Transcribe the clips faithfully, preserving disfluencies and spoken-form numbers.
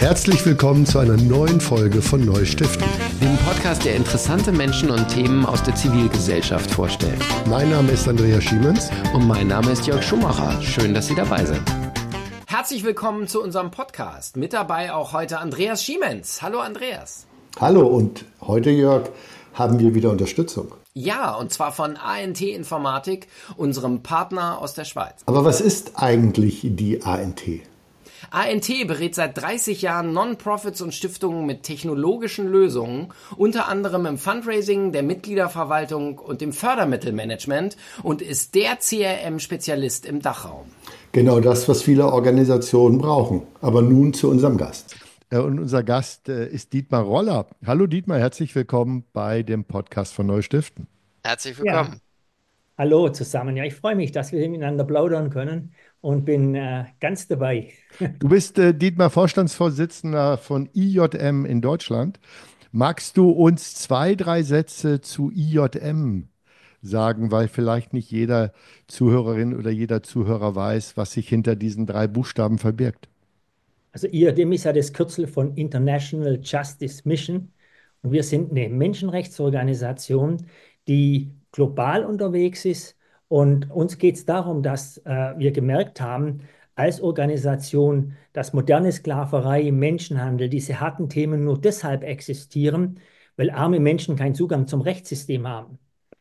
Herzlich willkommen zu einer neuen Folge von Neustiften, dem Podcast, der interessante Menschen und Themen aus der Zivilgesellschaft vorstellt. Mein Name ist Andreas Schiemens. Und mein Name ist Jörg Schumacher. Schön, dass Sie dabei sind. Herzlich willkommen zu unserem Podcast. Mit dabei auch heute Andreas Schiemens. Hallo Andreas. Hallo, und heute, Jörg, haben wir wieder Unterstützung. Ja, und zwar von A N T Informatik, unserem Partner aus der Schweiz. Aber was ist eigentlich die A N T? A N T berät seit dreißig Jahren Non-Profits und Stiftungen mit technologischen Lösungen, unter anderem im Fundraising, der Mitgliederverwaltung und dem Fördermittelmanagement und ist der C R M-Spezialist im Dachraum. Genau das, was viele Organisationen brauchen. Aber nun zu unserem Gast. Und unser Gast ist Dietmar Roller. Hallo Dietmar, herzlich willkommen bei dem Podcast von Neustiften. Herzlich willkommen. Ja. Hallo zusammen. Ja, ich freue mich, dass wir miteinander plaudern können und bin äh, ganz dabei. Du bist äh, Dietmar Vorstandsvorsitzender von I J M in Deutschland. Magst du uns zwei, drei Sätze zu I J M sagen, weil vielleicht nicht jeder Zuhörerin oder jeder Zuhörer weiß, was sich hinter diesen drei Buchstaben verbirgt? Also I J M ist ja das Kürzel von International Justice Mission und wir sind eine Menschenrechtsorganisation, die global unterwegs ist, und uns geht es darum, dass äh, wir gemerkt haben, als Organisation, dass moderne Sklaverei, Menschenhandel, diese harten Themen nur deshalb existieren, weil arme Menschen keinen Zugang zum Rechtssystem haben.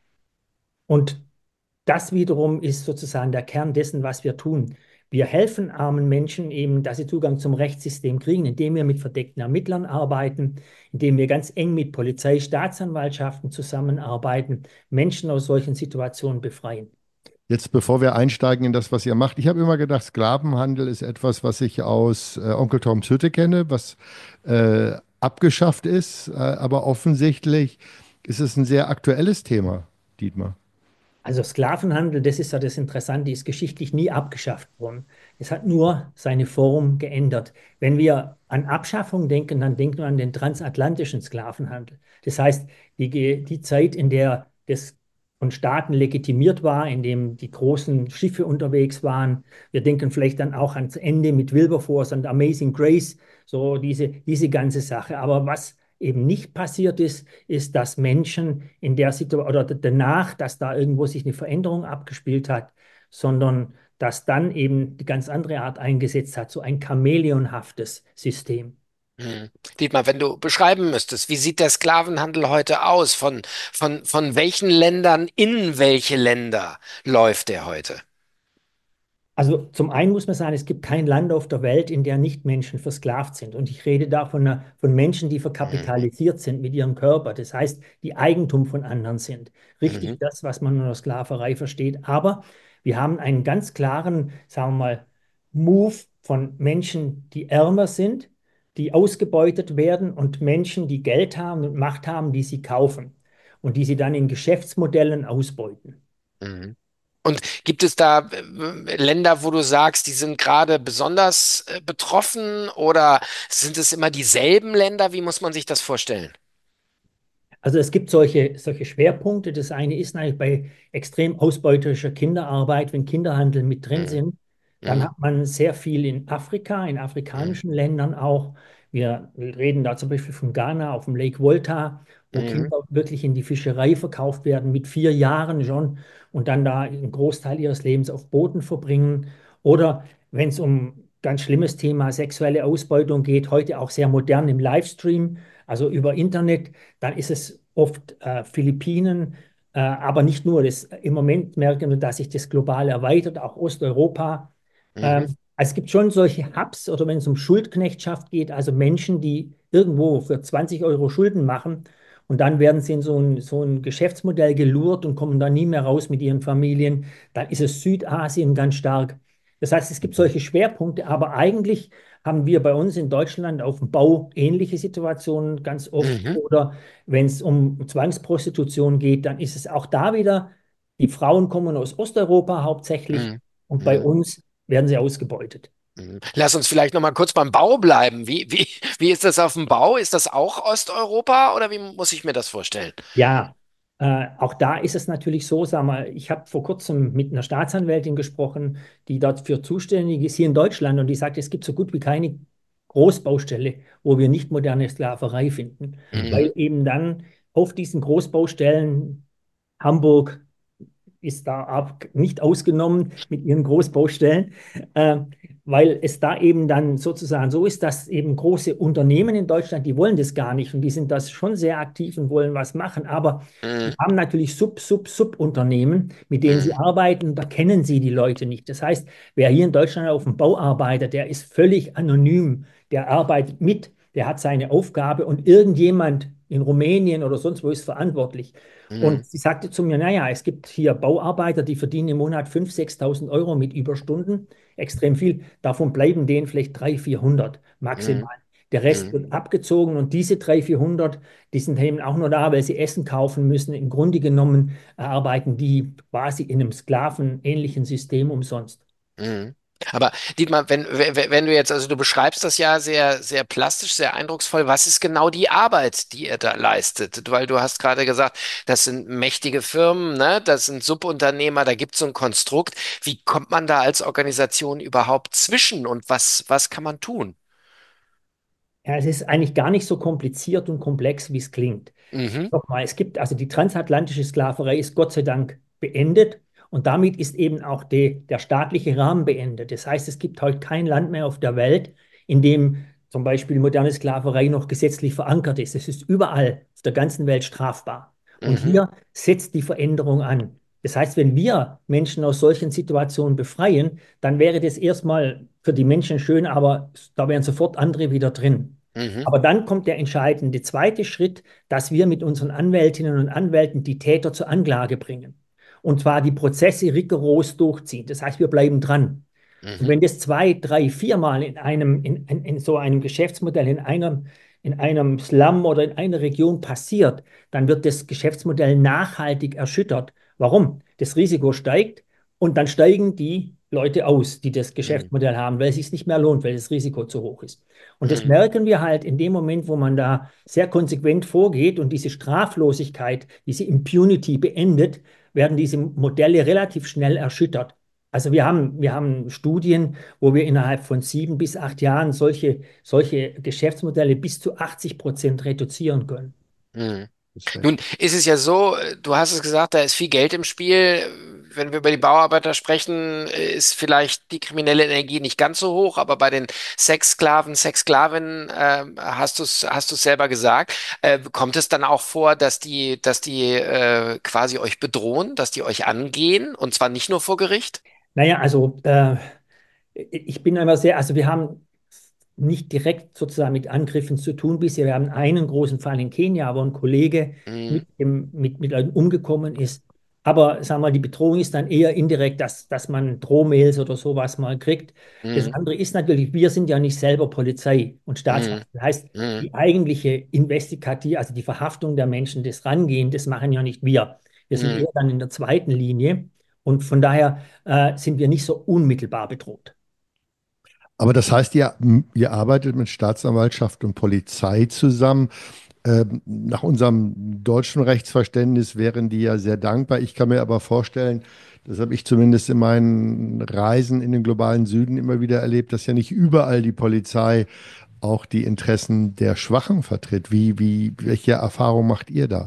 Und das wiederum ist sozusagen der Kern dessen, was wir tun. Wir helfen armen Menschen eben, dass sie Zugang zum Rechtssystem kriegen, indem wir mit verdeckten Ermittlern arbeiten, indem wir ganz eng mit Polizei, Staatsanwaltschaften zusammenarbeiten, Menschen aus solchen Situationen befreien. Jetzt, bevor wir einsteigen in das, was ihr macht, ich habe immer gedacht, Sklavenhandel ist etwas, was ich aus äh, Onkel Toms Hütte kenne, was äh, abgeschafft ist, äh, aber offensichtlich ist es ein sehr aktuelles Thema, Dietmar. Also Sklavenhandel, das ist ja das Interessante, ist geschichtlich nie abgeschafft worden. Es hat nur seine Form geändert. Wenn wir an Abschaffung denken, dann denken wir an den transatlantischen Sklavenhandel. Das heißt, die, die Zeit, in der das von Staaten legitimiert war, in dem die großen Schiffe unterwegs waren. Wir denken vielleicht dann auch ans Ende mit Wilberforce und Amazing Grace, so diese, diese ganze Sache. Aber was eben nicht passiert ist, ist, dass Menschen in der Situation oder danach, dass da irgendwo sich eine Veränderung abgespielt hat, sondern dass dann eben die ganz andere Art eingesetzt hat, so ein chamäleonhaftes System. Hm. Dietmar, wenn du beschreiben müsstest, wie sieht der Sklavenhandel heute aus? Von, von, von welchen Ländern in welche Länder läuft der heute? Also zum einen muss man sagen, es gibt kein Land auf der Welt, in der nicht Menschen versklavt sind. Und ich rede da von, einer- von Menschen, die verkapitalisiert sind mit ihrem Körper. Das heißt, die Eigentum von anderen sind. Richtig Mhm. das, was man unter Sklaverei versteht. Aber wir haben einen ganz klaren, sagen wir mal, Move von Menschen, die ärmer sind, die ausgebeutet werden, und Menschen, die Geld haben und Macht haben, die sie kaufen und die sie dann in Geschäftsmodellen ausbeuten. Mhm. Und gibt es da äh, Länder, wo du sagst, die sind gerade besonders äh, betroffen oder sind es immer dieselben Länder? Wie muss man sich das vorstellen? Also es gibt solche, solche Schwerpunkte. Das eine ist eigentlich bei extrem ausbeuterischer Kinderarbeit, wenn Kinderhandel mit drin Mhm. sind, dann Mhm. hat man sehr viel in Afrika, in Mhm. afrikanischen Ländern auch. Wir reden da zum Beispiel von Ghana auf dem Lake Volta, wo Mhm. Kinder wirklich in die Fischerei verkauft werden mit vier Jahren schon und dann da einen Großteil ihres Lebens auf Booten verbringen. Oder wenn es um ganz schlimmes Thema sexuelle Ausbeutung geht, heute auch sehr modern im Livestream, also über Internet, dann ist es oft äh, Philippinen, äh, aber nicht nur. Das, im Moment merken wir, dass sich das global erweitert, auch Osteuropa. Mhm. Ähm, also es gibt schon solche Hubs, oder wenn es um Schuldknechtschaft geht, also Menschen, die irgendwo für zwanzig Euro Schulden machen und dann werden sie in so ein, so ein Geschäftsmodell gelurrt und kommen da nie mehr raus mit ihren Familien. Dann ist es Südasien ganz stark. Das heißt, es gibt solche Schwerpunkte, aber eigentlich haben wir bei uns in Deutschland auf dem Bau ähnliche Situationen ganz oft. Mhm. Oder wenn es um Zwangsprostitution geht, dann ist es auch da wieder, die Frauen kommen aus Osteuropa hauptsächlich Mhm. und bei Mhm. uns werden sie ausgebeutet. Mhm. Lass uns vielleicht noch mal kurz beim Bau bleiben. Wie, wie, wie ist das auf dem Bau? Ist das auch Osteuropa oder wie muss ich mir das vorstellen? Ja, äh, auch da ist es natürlich so, sag mal, ich habe vor kurzem mit einer Staatsanwältin gesprochen, die dafür zuständig ist hier in Deutschland, und die sagt, es gibt so gut wie keine Großbaustelle, wo wir nicht moderne Sklaverei finden, Mhm. weil eben dann auf diesen Großbaustellen Hamburg ist da ab, nicht ausgenommen mit ihren Großbaustellen, äh, weil es da eben dann sozusagen so ist, dass eben große Unternehmen in Deutschland, die wollen das gar nicht und die sind das schon sehr aktiv und wollen was machen, aber die Mhm. haben natürlich Sub, Sub, Subunternehmen, mit denen sie Mhm. arbeiten, da kennen sie die Leute nicht. Das heißt, wer hier in Deutschland auf dem Bau arbeitet, der ist völlig anonym, der arbeitet mit, der hat seine Aufgabe und irgendjemand in Rumänien oder sonst wo ist verantwortlich. Und Mhm. sie sagte zu mir, naja, es gibt hier Bauarbeiter, die verdienen im Monat fünftausend, sechstausend Euro mit Überstunden, extrem viel. Davon bleiben denen vielleicht dreihundert, vierhundert Mhm. maximal. Der Rest Mhm. wird abgezogen und diese dreihundert, vierhundert, die sind eben auch nur da, weil sie Essen kaufen müssen. Im Grunde genommen äh, arbeiten die quasi in einem sklavenähnlichen System umsonst. Mhm. Aber Dietmar, wenn, wenn wenn du jetzt, also du beschreibst das ja sehr, sehr plastisch, sehr eindrucksvoll. Was ist genau die Arbeit, die ihr da leistet? Weil du hast gerade gesagt, das sind mächtige Firmen, ne? Das sind Subunternehmer, da gibt es so ein Konstrukt. Wie kommt man da als Organisation überhaupt zwischen und was, was kann man tun? Ja, es ist eigentlich gar nicht so kompliziert und komplex, wie es klingt. Mhm. Nochmal, es gibt, also die transatlantische Sklaverei ist Gott sei Dank beendet und damit ist eben auch die, der staatliche Rahmen beendet. Das heißt, es gibt heute kein Land mehr auf der Welt, in dem zum Beispiel moderne Sklaverei noch gesetzlich verankert ist. Es ist überall auf der ganzen Welt strafbar. Und Mhm. hier setzt die Veränderung an. Das heißt, wenn wir Menschen aus solchen Situationen befreien, dann wäre das erstmal für die Menschen schön, aber da wären sofort andere wieder drin. Mhm. Aber dann kommt der entscheidende zweite Schritt, dass wir mit unseren Anwältinnen und Anwälten die Täter zur Anklage bringen. Und zwar die Prozesse rigoros durchziehen. Das heißt, wir bleiben dran. Und Mhm. wenn das zwei, drei, viermal in einem, in, in, in so einem Geschäftsmodell, in einem, in einem Slum oder in einer Region passiert, dann wird das Geschäftsmodell nachhaltig erschüttert. Warum? Das Risiko steigt und dann steigen die Leute aus, die das Mhm. Geschäftsmodell haben, weil es sich nicht mehr lohnt, weil das Risiko zu hoch ist. Und das Mhm. merken wir halt in dem Moment, wo man da sehr konsequent vorgeht und diese Straflosigkeit, diese Impunity beendet, werden diese Modelle relativ schnell erschüttert. Also wir haben, wir haben Studien, wo wir innerhalb von sieben bis acht Jahren solche, solche Geschäftsmodelle bis zu achtzig Prozent reduzieren können. Mhm. Das ist Nun heftig. ist es ja so, äh, du hast es gesagt, da ist viel Geld im Spiel. Wenn wir über die Bauarbeiter sprechen, äh, ist vielleicht die kriminelle Energie nicht ganz so hoch, aber bei den Sexsklaven, Sexsklavinnen, äh, hast du es, hast du es selber gesagt. Äh, kommt es dann auch vor, dass die, dass die äh, quasi euch bedrohen, dass die euch angehen und zwar nicht nur vor Gericht? Naja, also äh, ich bin immer sehr, also wir haben nicht direkt sozusagen mit Angriffen zu tun bisher. Wir haben einen großen Fall in Kenia, wo ein Kollege Mhm. mit, dem, mit, mit Leuten umgekommen ist. Aber sagen wir mal, die Bedrohung ist dann eher indirekt, dass, dass man Drohmails oder sowas mal kriegt. Das Mhm. andere ist natürlich, wir sind ja nicht selber Polizei und Mhm. Staatsmacht. Das heißt, Mhm. die eigentliche Investigativ, also die Verhaftung der Menschen, das Rangehen, das machen ja nicht wir. Wir sind Mhm. eher dann in der zweiten Linie und von daher äh, sind wir nicht so unmittelbar bedroht. Aber das heißt, ihr, ihr arbeitet mit Staatsanwaltschaft und Polizei zusammen. Ähm, nach unserem deutschen Rechtsverständnis wären die ja sehr dankbar. Ich kann mir aber vorstellen, das habe ich zumindest in meinen Reisen in den globalen Süden immer wieder erlebt, dass ja nicht überall die Polizei auch die Interessen der Schwachen vertritt. Wie, wie, welche Erfahrung macht ihr da?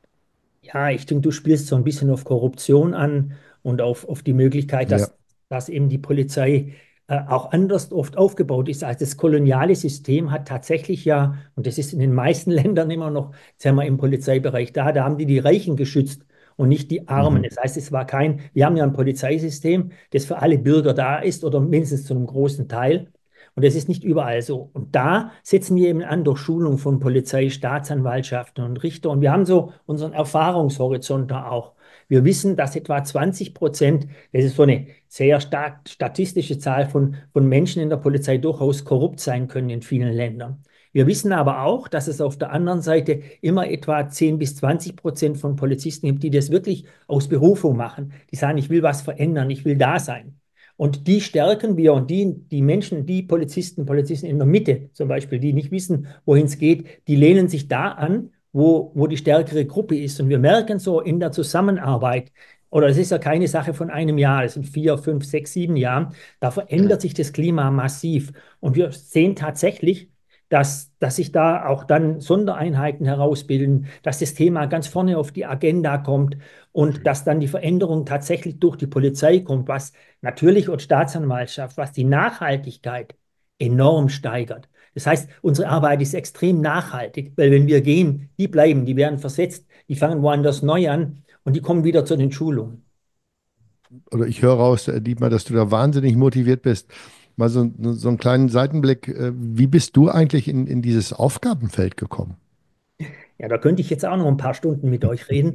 Ja, ich denke, du spielst so ein bisschen auf Korruption an und auf, auf die Möglichkeit, Ja. dass, dass eben die Polizei äh, auch anders oft aufgebaut ist. Also das koloniale System hat tatsächlich ja, und das ist in den meisten Ländern immer noch, sagen wir im Polizeibereich da, da haben die die Reichen geschützt und nicht die Armen. Mhm. Das heißt, es war kein, wir haben ja ein Polizeisystem, das für alle Bürger da ist oder mindestens zu einem großen Teil. Und das ist nicht überall so. Und da setzen wir eben an durch Schulung von Polizei, Staatsanwaltschaften und Richter. Und wir haben so unseren Erfahrungshorizont da auch. Wir wissen, dass etwa zwanzig Prozent, das ist so eine sehr stat statistische Zahl von, von Menschen in der Polizei, durchaus korrupt sein können in vielen Ländern. Wir wissen aber auch, dass es auf der anderen Seite immer etwa zehn bis zwanzig Prozent von Polizisten gibt, die das wirklich aus Berufung machen. Die sagen, ich will was verändern, ich will da sein. Und die stärken wir und die, die Menschen, die Polizisten, Polizisten in der Mitte zum Beispiel, die nicht wissen, wohin es geht, die lehnen sich da an, wo, wo die stärkere Gruppe ist. Und wir merken so in der Zusammenarbeit, oder es ist ja keine Sache von einem Jahr, es sind vier, fünf, sechs, sieben Jahren, da verändert sich das Klima massiv. Und wir sehen tatsächlich, dass, dass sich da auch dann Sondereinheiten herausbilden, dass das Thema ganz vorne auf die Agenda kommt und dass dann die Veränderung tatsächlich durch die Polizei kommt, was natürlich und Staatsanwaltschaft, was die Nachhaltigkeit enorm steigert. Das heißt, unsere Arbeit ist extrem nachhaltig, weil wenn wir gehen, die bleiben, die werden versetzt, die fangen woanders neu an und die kommen wieder zu den Schulungen. Oder ich höre raus, äh, Dietmar, dass du da wahnsinnig motiviert bist. Mal so, so einen kleinen Seitenblick. äh, Wie bist du eigentlich in, in dieses Aufgabenfeld gekommen? Ja, da könnte ich jetzt auch noch ein paar Stunden mit euch reden.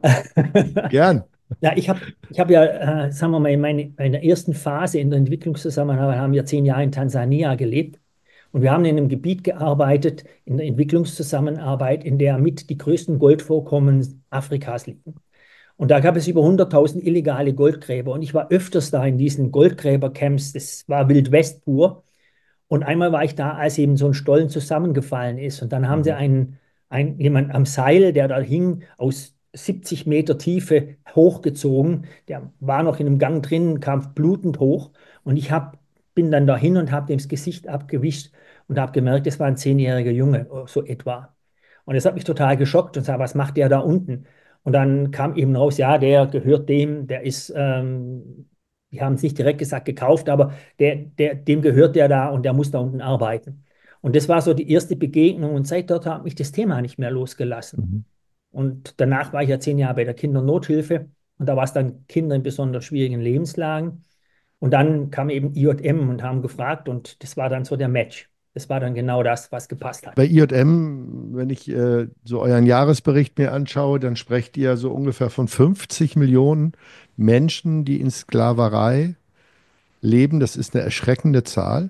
Gern. Ja, ich habe ich hab ja, äh, sagen wir mal, in meine, meiner ersten Phase in der Entwicklungszusammenarbeit haben wir zehn Jahre in Tansania gelebt. Und wir haben in einem Gebiet gearbeitet, in der Entwicklungszusammenarbeit, in der mit die größten Goldvorkommen Afrikas liegen. Und da gab es über hunderttausend illegale Goldgräber. Und ich war öfters da in diesen Goldgräbercamps. Das war Wild West pur. Und einmal war ich da, als eben so ein Stollen zusammengefallen ist. Und dann haben sie Mhm. einen, einen, jemand am Seil, der da hing, aus siebzig Meter Tiefe hochgezogen. Der war noch in einem Gang drin, kam blutend hoch. Und ich hab, bin dann dahin und habe dem das Gesicht abgewischt und habe gemerkt, das war ein zehnjähriger Junge, so etwa. Und das hat mich total geschockt und sah, was macht der da unten? Und dann kam eben raus, ja, der gehört dem, der ist, ähm, die haben es nicht direkt gesagt, gekauft, aber der, der, dem gehört der da und der muss da unten arbeiten. Und das war so die erste Begegnung und seit dort hat mich das Thema nicht mehr losgelassen. Mhm. Und danach war ich ja zehn Jahre bei der Kindernothilfe und da war es dann Kinder in besonders schwierigen Lebenslagen. Und dann kam eben I J M und haben gefragt und das war dann so der Match. Das war dann genau das, was gepasst hat. Bei I J M, wenn ich äh, so euren Jahresbericht mir anschaue, dann sprecht ihr so ungefähr von fünfzig Millionen Menschen, die in Sklaverei leben. Das ist eine erschreckende Zahl.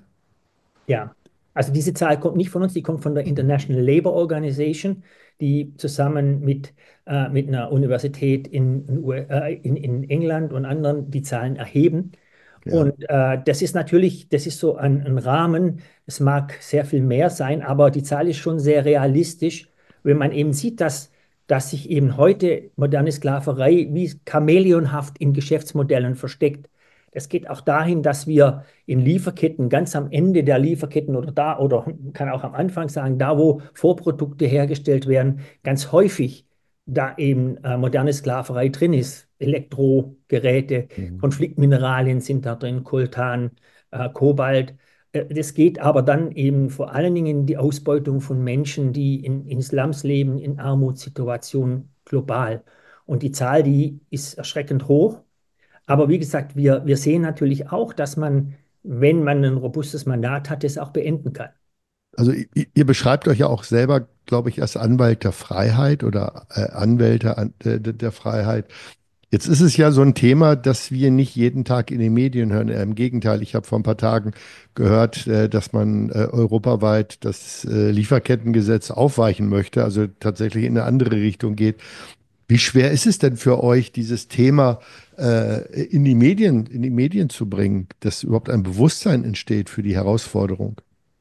Ja, also diese Zahl kommt nicht von uns, die kommt von der International Labour Organization, die zusammen mit, äh, mit einer Universität in, in, U- äh, in, in England und anderen die Zahlen erheben. Ja. Und äh, das ist natürlich, das ist so ein, ein Rahmen, es mag sehr viel mehr sein, aber die Zahl ist schon sehr realistisch, wenn man eben sieht, dass, dass sich eben heute moderne Sklaverei wie chamäleonhaft in Geschäftsmodellen versteckt. Es geht auch dahin, dass wir in Lieferketten, ganz am Ende der Lieferketten oder da, oder man kann auch am Anfang sagen, da wo Vorprodukte hergestellt werden, ganz häufig da eben äh, moderne Sklaverei drin ist. Elektrogeräte, Mhm. Konfliktmineralien sind da drin, Koltan, äh, Kobalt. Äh, Das geht aber dann eben vor allen Dingen in die Ausbeutung von Menschen, die in, in Slums leben, in Armutssituationen global. Und die Zahl, die ist erschreckend hoch. Aber wie gesagt, wir, wir sehen natürlich auch, dass man, wenn man ein robustes Mandat hat, es auch beenden kann. Also i- ihr beschreibt euch ja auch selber, glaube ich, als Anwalt der Freiheit oder äh, Anwälte an, der, der Freiheit. Jetzt ist es ja so ein Thema, das wir nicht jeden Tag in den Medien hören. Eher im Gegenteil, ich habe vor ein paar Tagen gehört, äh, dass man äh, europaweit das äh, Lieferkettengesetz aufweichen möchte, also tatsächlich in eine andere Richtung geht. Wie schwer ist es denn für euch, dieses Thema äh, in die Medien, in die Medien zu bringen, dass überhaupt ein Bewusstsein entsteht für die Herausforderung?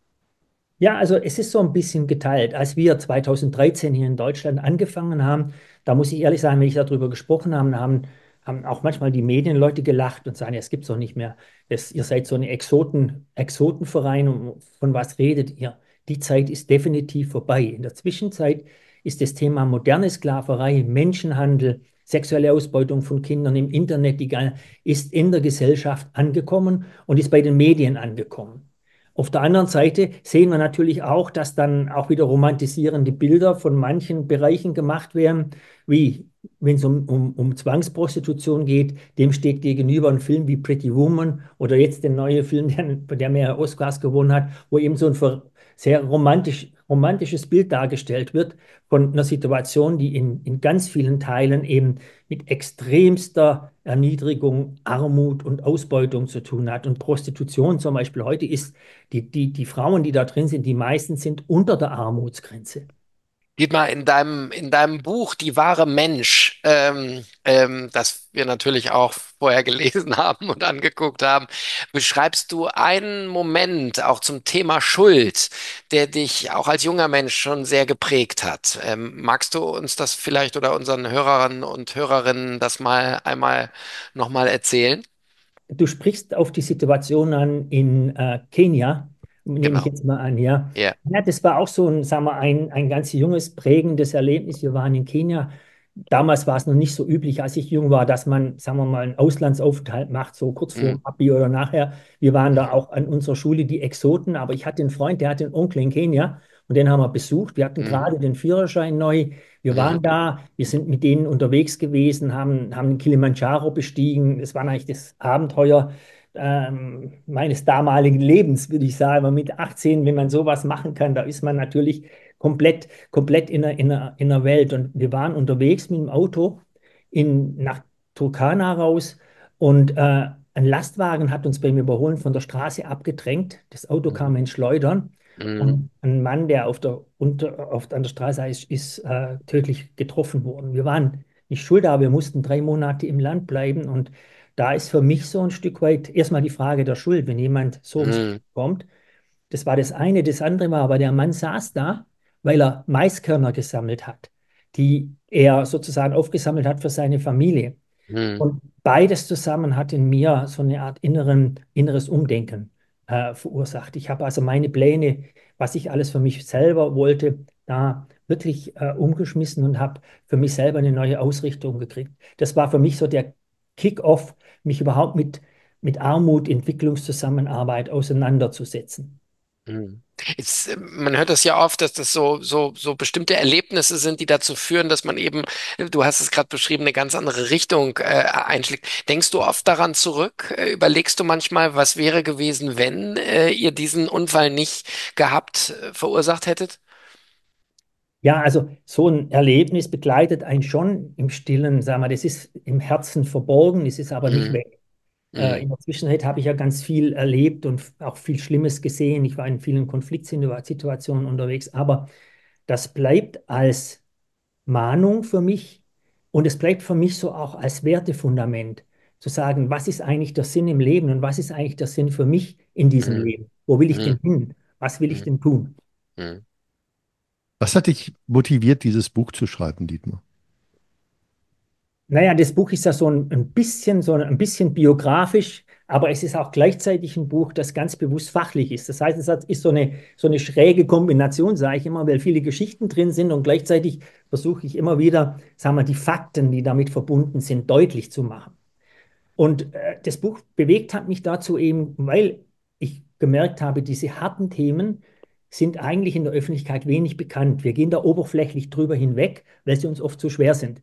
Ja, also es ist so ein bisschen geteilt. Als wir zweitausenddreizehn hier in Deutschland angefangen haben, da muss ich ehrlich sagen, wenn ich darüber gesprochen habe, haben, haben auch manchmal die Medienleute gelacht und sagen, ja, es gibt es doch nicht mehr. Das, ihr seid so eine Exoten, Exotenverein und von was redet ihr? Die Zeit ist definitiv vorbei. In der Zwischenzeit ist das Thema moderne Sklaverei, Menschenhandel, sexuelle Ausbeutung von Kindern im Internet, die gar- ist in der Gesellschaft angekommen und ist bei den Medien angekommen. Auf der anderen Seite sehen wir natürlich auch, dass dann auch wieder romantisierende Bilder von manchen Bereichen gemacht werden, wie wenn es um, um, um Zwangsprostitution geht, dem steht gegenüber ein Film wie Pretty Woman oder jetzt der neue Film, der, der mehrere Oscars gewonnen hat, wo eben so ein ver- sehr romantisch, romantisches Bild dargestellt wird von einer Situation, die in, in ganz vielen Teilen eben mit extremster Erniedrigung, Armut und Ausbeutung zu tun hat. Und Prostitution zum Beispiel heute ist die, die, die Frauen, die da drin sind, die meisten sind unter der Armutsgrenze. Dietmar, in deinem, in deinem Buch Die wahre Mensch, ähm, ähm, das wir natürlich auch vorher gelesen haben und angeguckt haben, beschreibst du einen Moment auch zum Thema Schuld, der dich auch als junger Mensch schon sehr geprägt hat. Ähm, magst du uns das vielleicht oder unseren Hörerinnen und Hörerinnen das mal einmal nochmal erzählen? Du sprichst auf die Situation an in äh, Kenia, nehme ich Genau. jetzt mal an, ja. Ja. Ja, das war auch so ein, sagen wir, ein, ein ganz junges, prägendes Erlebnis. Wir waren in Kenia. Damals war es noch nicht so üblich, als ich jung war, dass man, sagen wir mal, einen Auslandsaufenthalt macht, so kurz vor Mm, dem Abi oder nachher. Wir waren da mm, auch an unserer Schule die Exoten, aber ich hatte einen Freund, der hatte einen Onkel in Kenia und den haben wir besucht. Wir hatten mm, gerade den Führerschein neu. Wir mm, waren da, wir sind mit denen unterwegs gewesen, haben, haben den Kilimanjaro bestiegen. Es war eigentlich das Abenteuer ähm, meines damaligen Lebens, würde ich sagen. Aber mit achtzehn, wenn man sowas machen kann, da ist man natürlich komplett, komplett in der, in der, in der Welt. Und wir waren unterwegs mit dem Auto in, nach Turkana raus und äh, ein Lastwagen hat uns beim Überholen von der Straße abgedrängt. Das Auto kam in Schleudern. mm, Und ein Mann, der auf der, unter, auf, an der Straße ist, ist äh, tödlich getroffen worden. Wir waren nicht schuld, aber wir mussten drei Monate im Land bleiben. Und da ist für mich so ein Stück weit erstmal die Frage der Schuld, wenn jemand so ums Leben mm, kommt. Das war das eine. Das andere war aber, der Mann saß da, weil er Maiskörner gesammelt hat, die er sozusagen aufgesammelt hat für seine Familie. mm, Und beides zusammen hat in mir so eine Art inneren, inneres Umdenken äh, verursacht. Ich habe also meine Pläne, was ich alles für mich selber wollte, da wirklich äh, umgeschmissen und habe für mich selber eine neue Ausrichtung gekriegt. Das war für mich so der Kick-off, mich überhaupt mit, mit Armut, Entwicklungszusammenarbeit auseinanderzusetzen. mm. Jetzt, äh, man hört das ja oft, dass das so, so, so bestimmte Erlebnisse sind, die dazu führen, dass man eben, äh, du hast es gerade beschrieben, eine ganz andere Richtung äh, einschlägt. Denkst du oft daran zurück? Äh, überlegst du manchmal, was wäre gewesen, wenn äh, ihr diesen Unfall nicht gehabt, äh, verursacht hättet? Ja, also so ein Erlebnis begleitet einen schon im Stillen, sagen wir, das ist im Herzen verborgen, es ist aber nicht Mm, weg. Äh, mm, in der Zwischenzeit habe ich ja ganz viel erlebt und auch viel Schlimmes gesehen. Ich war in vielen Konfliktsituationen unterwegs, aber das bleibt als Mahnung für mich und es bleibt für mich so auch als Wertefundament, zu sagen, was ist eigentlich der Sinn im Leben und was ist eigentlich der Sinn für mich in diesem mm, Leben? Wo will ich mm, denn hin? Was will ich mm, denn tun? mm, Was hat dich motiviert, dieses Buch zu schreiben, Dietmar? Naja, das Buch ist ja so ein, ein bisschen, so ein bisschen biografisch, aber es ist auch gleichzeitig ein Buch, das ganz bewusst fachlich ist. Das heißt, es hat, ist so eine, so eine schräge Kombination, sage ich immer, weil viele Geschichten drin sind und gleichzeitig versuche ich immer wieder, sagen wir, die Fakten, die damit verbunden sind, deutlich zu machen. Und äh, das Buch bewegt hat mich dazu eben, weil ich gemerkt habe, diese harten Themen sind eigentlich in der Öffentlichkeit wenig bekannt. Wir gehen da oberflächlich drüber hinweg, weil sie uns oft zu schwer sind.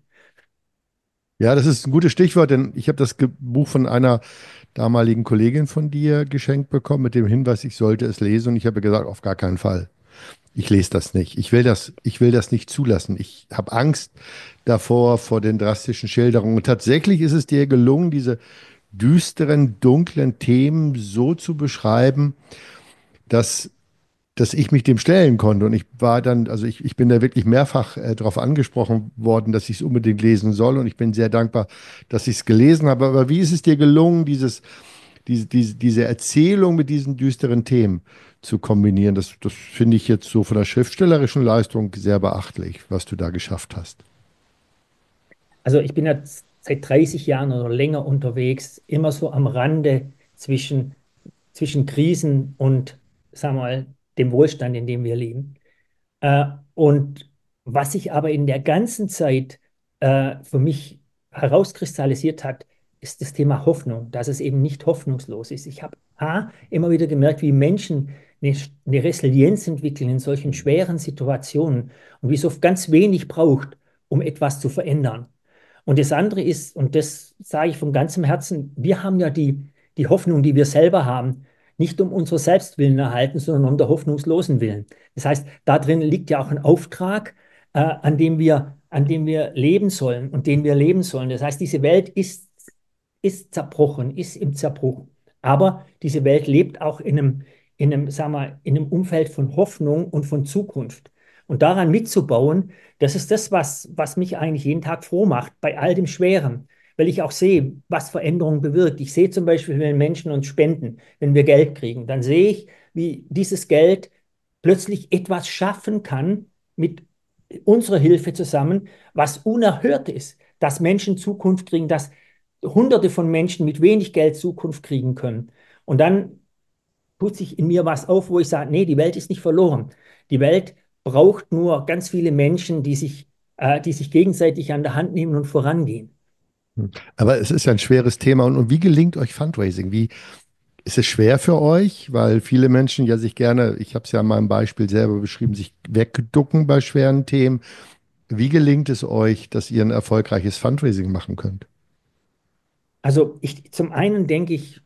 Ja, das ist ein gutes Stichwort, denn ich habe das Ge- Buch von einer damaligen Kollegin von dir geschenkt bekommen mit dem Hinweis, ich sollte es lesen und ich habe gesagt, auf gar keinen Fall. Ich lese das nicht. Ich will das, ich will das nicht zulassen. Ich habe Angst davor, vor den drastischen Schilderungen. Und tatsächlich ist es dir gelungen, diese düsteren, dunklen Themen so zu beschreiben, dass dass ich mich dem stellen konnte. Und ich war dann, also ich, ich bin da wirklich mehrfach äh, darauf angesprochen worden, dass ich es unbedingt lesen soll. Und ich bin sehr dankbar, dass ich es gelesen habe. Aber wie ist es dir gelungen, dieses, diese, diese, diese Erzählung mit diesen düsteren Themen zu kombinieren? Das, das finde ich jetzt so von der schriftstellerischen Leistung sehr beachtlich, was du da geschafft hast. Also ich bin jetzt seit dreißig Jahren oder länger unterwegs, immer so am Rande zwischen, zwischen Krisen und, sagen wir mal, dem Wohlstand, in dem wir leben. Äh, und was sich aber in der ganzen Zeit äh, für mich herauskristallisiert hat, ist das Thema Hoffnung, dass es eben nicht hoffnungslos ist. Ich habe A, immer wieder gemerkt, wie Menschen eine, eine Resilienz entwickeln in solchen schweren Situationen und wie es oft ganz wenig braucht, um etwas zu verändern. Und das andere ist, und das sage ich von ganzem Herzen, wir haben ja die, die Hoffnung, die wir selber haben, nicht um unserer Selbstwillen erhalten, sondern um der hoffnungslosen Willen. Das heißt, da drin liegt ja auch ein Auftrag, äh, an dem wir, an dem wir leben sollen und den wir leben sollen. Das heißt, diese Welt ist, ist zerbrochen, ist im Zerbruch. Aber diese Welt lebt auch in einem, in einem, sagen wir, in einem Umfeld von Hoffnung und von Zukunft. Und daran mitzubauen, das ist das, was, was mich eigentlich jeden Tag froh macht, bei all dem Schweren, weil ich auch sehe, was Veränderung bewirkt. Ich sehe zum Beispiel, wenn Menschen uns spenden, wenn wir Geld kriegen, dann sehe ich, wie dieses Geld plötzlich etwas schaffen kann mit unserer Hilfe zusammen, was unerhört ist, dass Menschen Zukunft kriegen, dass Hunderte von Menschen mit wenig Geld Zukunft kriegen können. Und dann tut sich in mir was auf, wo ich sage, nee, die Welt ist nicht verloren. Die Welt braucht nur ganz viele Menschen, die sich, äh, die sich gegenseitig an der Hand nehmen und vorangehen. Hm. Aber es ist ja ein schweres Thema. Und, und wie gelingt euch Fundraising? Wie ist es schwer für euch? Weil viele Menschen ja sich gerne, ich habe es ja in meinem Beispiel selber beschrieben, sich wegducken bei schweren Themen. Wie gelingt es euch, dass ihr ein erfolgreiches Fundraising machen könnt? Also ich, zum einen denke ich,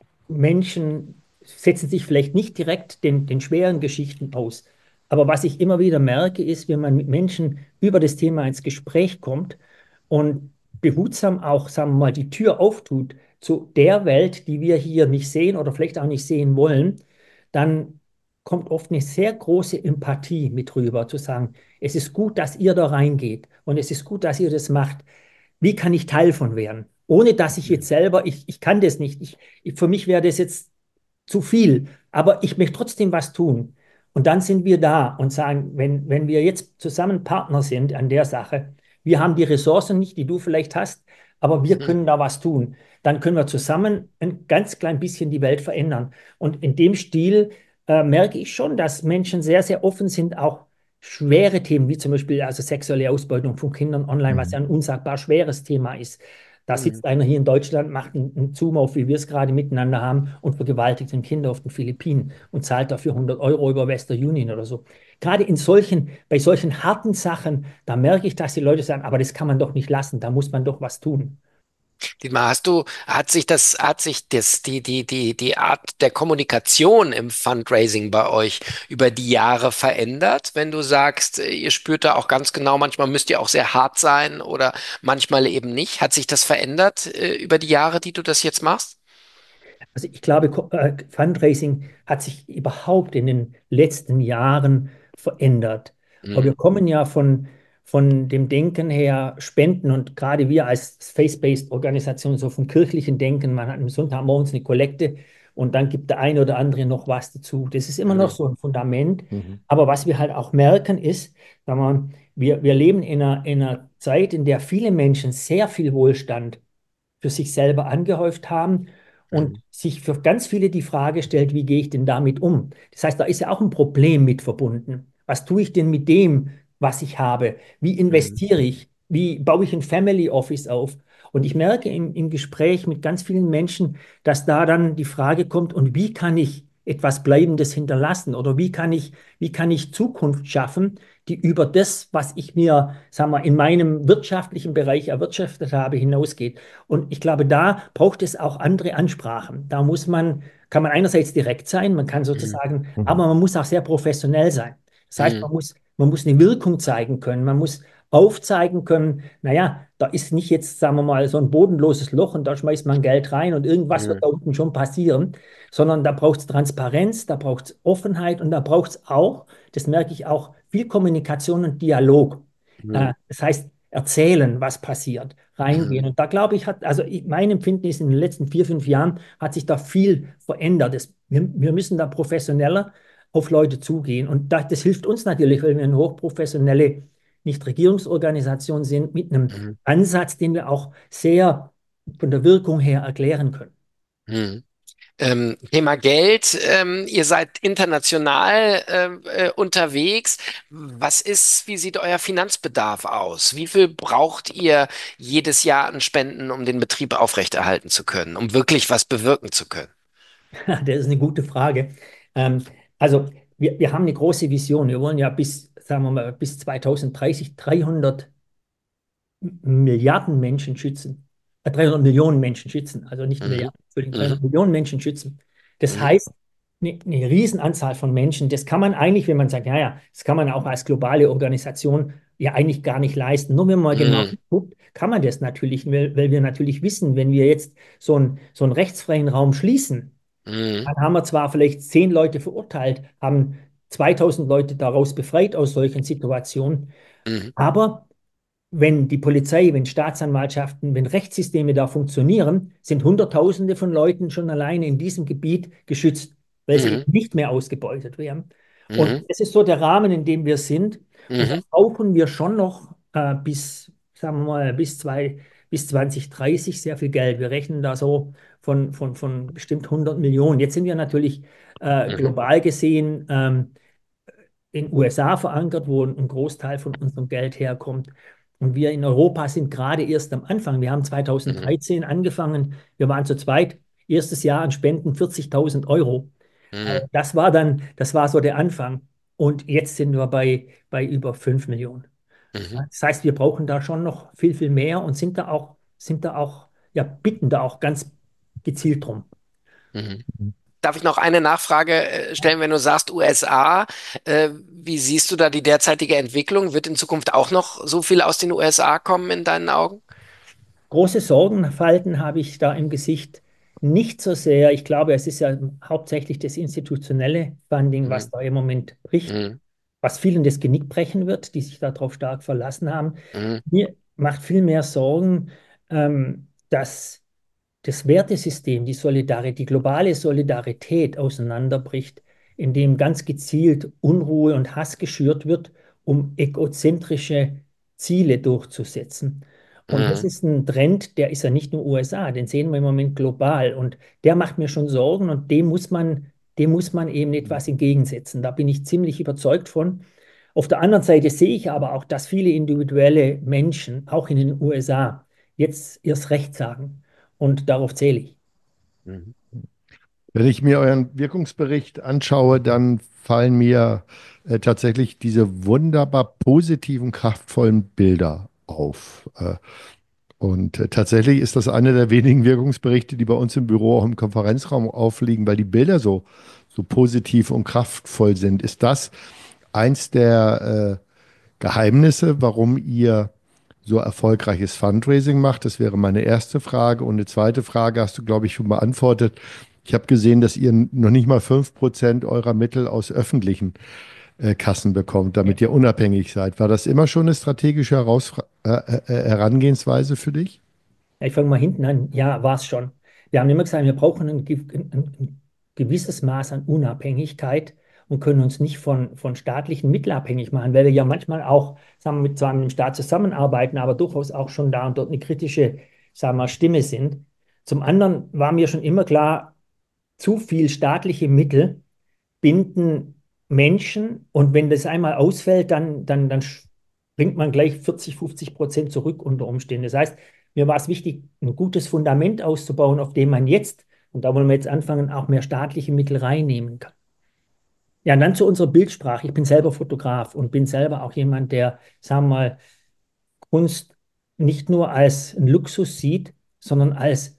Menschen setzen sich vielleicht nicht direkt den, den schweren Geschichten aus. Aber was ich immer wieder merke, ist, wenn man mit Menschen über das Thema ins Gespräch kommt und behutsam auch, sagen wir mal, die Tür auftut zu der Welt, die wir hier nicht sehen oder vielleicht auch nicht sehen wollen, dann kommt oft eine sehr große Empathie mit rüber, zu sagen, es ist gut, dass ihr da reingeht und es ist gut, dass ihr das macht. Wie kann ich Teil von werden? Ohne dass ich jetzt selber, ich, ich kann das nicht. Ich, ich, für mich wäre das jetzt zu viel, aber ich möchte trotzdem was tun. Und dann sind wir da und sagen, wenn, wenn wir jetzt zusammen Partner sind an der Sache, wir haben die Ressourcen nicht, die du vielleicht hast, aber wir Mhm. können da was tun. Dann können wir zusammen ein ganz klein bisschen die Welt verändern. Und in dem Stil äh, merke ich schon, dass Menschen sehr, sehr offen sind, auch schwere Themen, wie zum Beispiel also sexuelle Ausbeutung von Kindern online, was ja Mhm. ein unsagbar schweres Thema ist. Da Mhm. sitzt einer hier in Deutschland, macht einen, einen Zoom auf, wie wir es gerade miteinander haben, und vergewaltigt ein Kind auf den Philippinen und zahlt dafür hundert Euro über Western Union oder so. Gerade in solchen, bei solchen harten Sachen, da merke ich, dass die Leute sagen, aber das kann man doch nicht lassen, da muss man doch was tun. Dietmar, hast du, hat sich das, hat sich das, die, die, die, die Art der Kommunikation im Fundraising bei euch über die Jahre verändert? Wenn du sagst, äh, ihr spürt da auch ganz genau, manchmal müsst ihr auch sehr hart sein oder manchmal eben nicht. Hat sich das verändert, äh, über die Jahre, die du das jetzt machst? Also ich glaube, Ko- äh, Fundraising hat sich überhaupt in den letzten Jahren verändert. Aber wir Mhm. kommen ja von, von dem Denken her, Spenden, und gerade wir als Faith-Based Organisation, so vom kirchlichen Denken, man hat am Sonntagmorgens eine Kollekte und dann gibt der eine oder andere noch was dazu. Das ist immer noch Mhm. so ein Fundament. Mhm. Aber was wir halt auch merken ist, sagen wir, wir, wir leben in einer, in einer Zeit, in der viele Menschen sehr viel Wohlstand für sich selber angehäuft haben und Mhm. sich für ganz viele die Frage stellt, wie gehe ich denn damit um? Das heißt, da ist ja auch ein Problem mit verbunden. Was tue ich denn mit dem, was ich habe? Wie Mhm. investiere ich? Wie baue ich ein Family Office auf? Und ich merke im, im Gespräch mit ganz vielen Menschen, dass da dann die Frage kommt, und wie kann ich etwas Bleibendes hinterlassen? Oder wie kann ich, wie kann ich Zukunft schaffen, die über das, was ich mir, sagen wir, in meinem wirtschaftlichen Bereich erwirtschaftet habe, hinausgeht? Und ich glaube, da braucht es auch andere Ansprachen. Da muss man, kann man einerseits direkt sein, man kann Mhm. sozusagen, Mhm. aber man muss auch sehr professionell sein. Das heißt, Mhm. man muss, man muss eine Wirkung zeigen können, man muss aufzeigen können, naja, da ist nicht jetzt, sagen wir mal, so ein bodenloses Loch und da schmeißt man Geld rein und irgendwas wird Mhm. da unten schon passieren, sondern da braucht es Transparenz, da braucht es Offenheit und da braucht es auch, das merke ich auch, viel Kommunikation und Dialog. Äh, Mhm. das heißt, erzählen, was passiert, reingehen. Mhm. Und da glaube ich, hat, also ich, mein Empfinden ist, in den letzten vier, fünf Jahren hat sich da viel verändert. Das, wir, wir müssen da professioneller auf Leute zugehen. Und da, das hilft uns natürlich, weil wir eine hochprofessionelle Nichtregierungsorganisation sind, mit einem Mhm. Ansatz, den wir auch sehr von der Wirkung her erklären können. Mhm. Ähm, Thema Geld, ähm, ihr seid international ähm, äh, unterwegs. Was ist, wie sieht euer Finanzbedarf aus? Wie viel braucht ihr jedes Jahr an Spenden, um den Betrieb aufrechterhalten zu können, um wirklich was bewirken zu können? Das ist eine gute Frage. Ähm, also wir, wir haben eine große Vision. Wir wollen ja bis, sagen wir mal, bis zweitausenddreißig dreihundert Milliarden Menschen schützen. Äh, dreihundert Millionen Menschen schützen. Also nicht Mhm. Milliarden, Entschuldigung, Mhm. dreihundert Millionen Menschen schützen. Das Mhm. heißt, eine, eine Riesenanzahl von Menschen, das kann man eigentlich, wenn man sagt, ja, ja, das kann man auch als globale Organisation ja eigentlich gar nicht leisten. Nur wenn man mal genau Mhm. guckt, kann man das natürlich, weil, weil wir natürlich wissen, wenn wir jetzt so, ein, so einen rechtsfreien Raum schließen, Mhm. dann haben wir zwar vielleicht zehn Leute verurteilt, haben zweitausend Leute daraus befreit aus solchen Situationen. Mhm. Aber wenn die Polizei, wenn Staatsanwaltschaften, wenn Rechtssysteme da funktionieren, sind Hunderttausende von Leuten schon alleine in diesem Gebiet geschützt, weil sie Mhm. eben nicht mehr ausgebeutet werden. Und Mhm. es ist so der Rahmen, in dem wir sind. Und da Mhm. brauchen wir schon noch äh, bis, sagen wir mal, bis, zwei, bis zwanzig dreißig sehr viel Geld. Wir rechnen da so von, von, von bestimmt hundert Millionen. Jetzt sind wir natürlich äh, Mhm. global gesehen ähm, in den U S A verankert, wo ein Großteil von unserem Geld herkommt. Und wir in Europa sind gerade erst am Anfang. Wir haben Mhm. zweitausenddreizehn angefangen. Wir waren zu zweit. Erstes Jahr an Spenden vierzigtausend Euro. Äh, Mhm. Das war dann, das war so der Anfang. Und jetzt sind wir bei, bei über fünf Millionen. Mhm. Das heißt, wir brauchen da schon noch viel, viel mehr und sind da auch, sind da auch, ja, bitten da auch ganz gezielt drum. Mhm. Darf ich noch eine Nachfrage äh, stellen, wenn du sagst U S A, äh, wie siehst du da die derzeitige Entwicklung? Wird in Zukunft auch noch so viel aus den U S A kommen in deinen Augen? Große Sorgenfalten habe ich da im Gesicht nicht so sehr. Ich glaube, es ist ja hauptsächlich das institutionelle Funding, was Mhm. da im Moment bricht, Mhm. was vielen das Genick brechen wird, die sich darauf stark verlassen haben. Mhm. Mir macht viel mehr Sorgen, ähm, dass das Wertesystem, die Solidarität, die globale Solidarität auseinanderbricht, indem ganz gezielt Unruhe und Hass geschürt wird, um egozentrische Ziele durchzusetzen. Und das Mhm. ist ein Trend, der ist ja nicht nur U S A, den sehen wir im Moment global. Und der macht mir schon Sorgen und dem muss man, dem muss man eben etwas entgegensetzen. Da bin ich ziemlich überzeugt von. Auf der anderen Seite sehe ich aber auch, dass viele individuelle Menschen, auch in den U S A, jetzt erst Recht sagen. Und darauf zähle ich. Mhm. Wenn ich mir euren Wirkungsbericht anschaue, dann fallen mir äh, tatsächlich diese wunderbar positiven, kraftvollen Bilder auf. Äh, und äh, tatsächlich ist das einer der wenigen Wirkungsberichte, die bei uns im Büro auch im Konferenzraum aufliegen, weil die Bilder so, so positiv und kraftvoll sind. Ist das eins der äh, Geheimnisse, warum ihr so erfolgreiches Fundraising macht? Das wäre meine erste Frage. Und eine zweite Frage hast du, glaube ich, schon beantwortet. Ich habe gesehen, dass ihr noch nicht mal fünf Prozent eurer Mittel aus öffentlichen äh, Kassen bekommt, Ja. damit ihr unabhängig seid. War das immer schon eine strategische Herausfra äh, äh, äh, Herangehensweise für dich? Ich fange mal hinten an. Ja, war es schon. Wir haben immer gesagt, wir brauchen ein, ge- ein, ein gewisses Maß an Unabhängigkeit und können uns nicht von, von staatlichen Mitteln abhängig machen, weil wir ja manchmal auch, sagen wir, mit, zwar mit dem Staat zusammenarbeiten, aber durchaus auch schon da und dort eine kritische, sagen wir, Stimme sind. Zum anderen war mir schon immer klar, zu viel staatliche Mittel binden Menschen und wenn das einmal ausfällt, dann, dann, dann bringt man gleich vierzig, fünfzig Prozent zurück unter Umständen. Das heißt, mir war es wichtig, ein gutes Fundament auszubauen, auf dem man jetzt, und da wollen wir jetzt anfangen, auch mehr staatliche Mittel reinnehmen kann. Ja, und dann zu unserer Bildsprache. Ich bin selber Fotograf und bin selber auch jemand, der, sagen wir mal, Kunst nicht nur als einen Luxus sieht, sondern als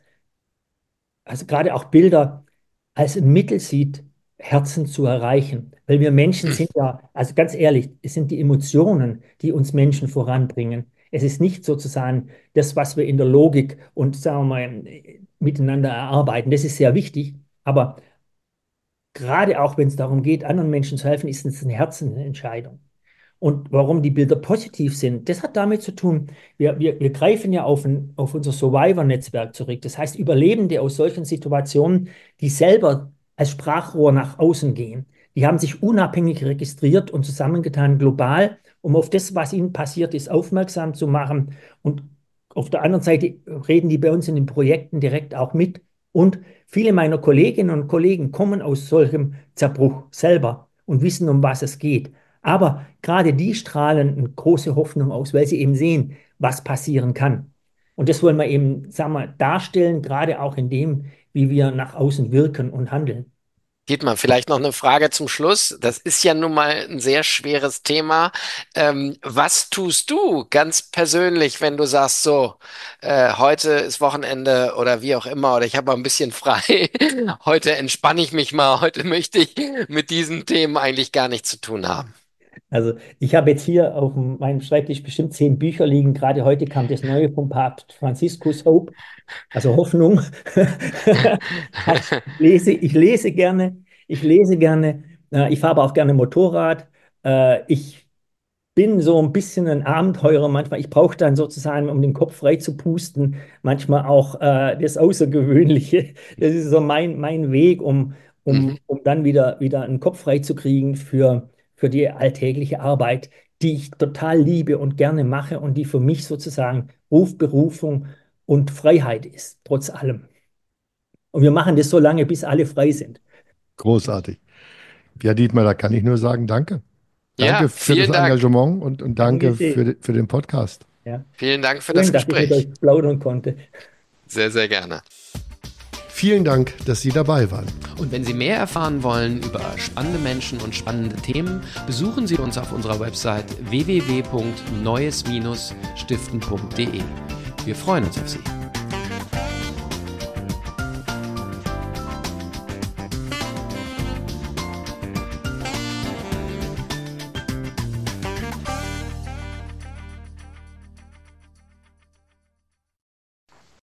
also gerade auch Bilder als ein Mittel sieht, Herzen zu erreichen. Weil wir Menschen sind ja, also ganz ehrlich, es sind die Emotionen, die uns Menschen voranbringen. Es ist nicht sozusagen das, was wir in der Logik und sagen wir mal miteinander erarbeiten. Das ist sehr wichtig, aber gerade auch wenn es darum geht, anderen Menschen zu helfen, ist es eine Herzensentscheidung. Und warum die Bilder positiv sind, das hat damit zu tun, wir, wir, wir greifen ja auf, ein, auf unser Survivor-Netzwerk zurück. Das heißt, Überlebende aus solchen Situationen, die selber als Sprachrohr nach außen gehen, die haben sich unabhängig registriert und zusammengetan global, um auf das, was ihnen passiert ist, aufmerksam zu machen. Und auf der anderen Seite reden die bei uns in den Projekten direkt auch mit. Und viele meiner Kolleginnen und Kollegen kommen aus solchem Zerbruch selber und wissen, um was es geht. Aber gerade die strahlen eine große Hoffnung aus, weil sie eben sehen, was passieren kann. Und das wollen wir eben, sagen wir, darstellen, gerade auch in dem, wie wir nach außen wirken und handeln. Dietmar, vielleicht noch eine Frage zum Schluss. Das ist ja nun mal ein sehr schweres Thema. Ähm, was tust du ganz persönlich, wenn du sagst, so, äh, heute ist Wochenende oder wie auch immer, oder ich habe mal ein bisschen frei, heute entspanne ich mich mal, heute möchte ich mit diesen Themen eigentlich gar nichts zu tun haben. Also ich habe jetzt hier auf meinem Schreibtisch bestimmt zehn Bücher liegen. Gerade heute kam das neue vom Papst Franziskus Hope, also Hoffnung. Ich lese, ich lese gerne, ich lese gerne. Äh, ich fahre aber auch gerne Motorrad. Äh, ich bin so ein bisschen ein Abenteurer manchmal. Ich brauche dann sozusagen, um den Kopf frei zu pusten, manchmal auch äh, das Außergewöhnliche. Das ist so mein, mein Weg, um, um, Mhm. um dann wieder, wieder einen Kopf frei zu kriegen für, für die alltägliche Arbeit, die ich total liebe und gerne mache und die für mich sozusagen Ruf, Berufung und Freiheit ist, trotz allem. Und wir machen das so lange, bis alle frei sind. Großartig. Ja, Dietmar, da kann ich nur sagen, danke. Ja, Danke für das vielen Dank. Engagement und, und Gern danke geschehen. für, für den Podcast. Ja. Vielen Dank für das Schön, dass ich mit Gespräch. euch plaudern konnte. Sehr, sehr gerne. Vielen Dank, dass Sie dabei waren. Und wenn Sie mehr erfahren wollen über spannende Menschen und spannende Themen, besuchen Sie uns auf unserer Website w w w punkt neues Bindestrich stiften punkt d e. Wir freuen uns auf Sie.